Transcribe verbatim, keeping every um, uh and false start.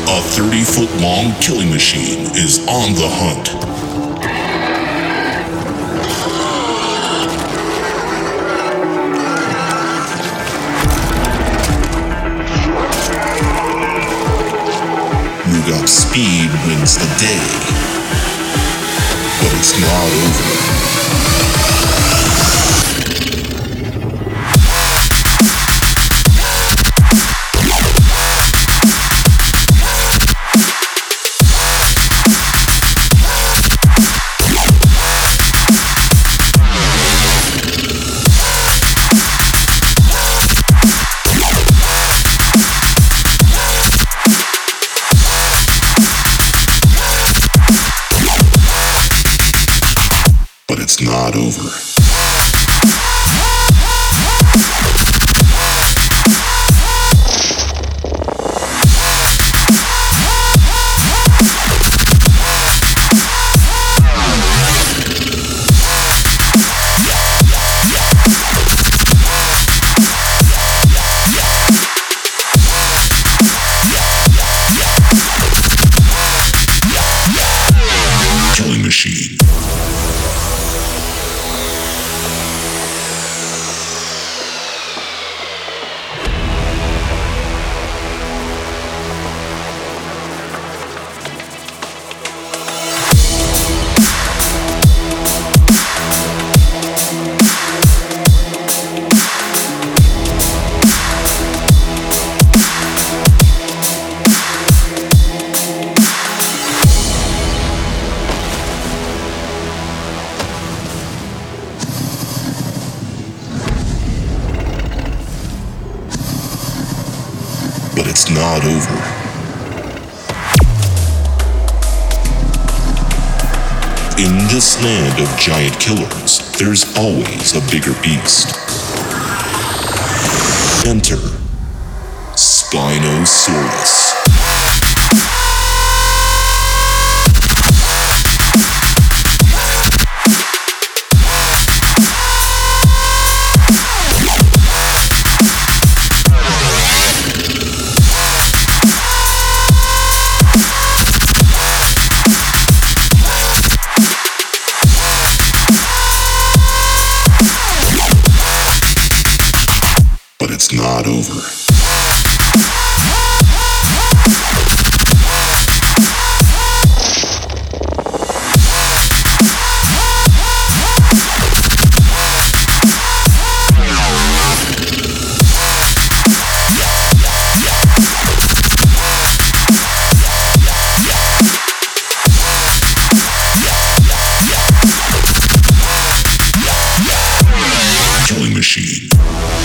A thirty-foot-long killing machine is on the hunt. New Gop speed wins the day, but it's not over. It's not over. Killing machine. But it's not over. In this land of giant killers, there's always a bigger beast. Enter Spinosaurus. But it's not over. Killing machine.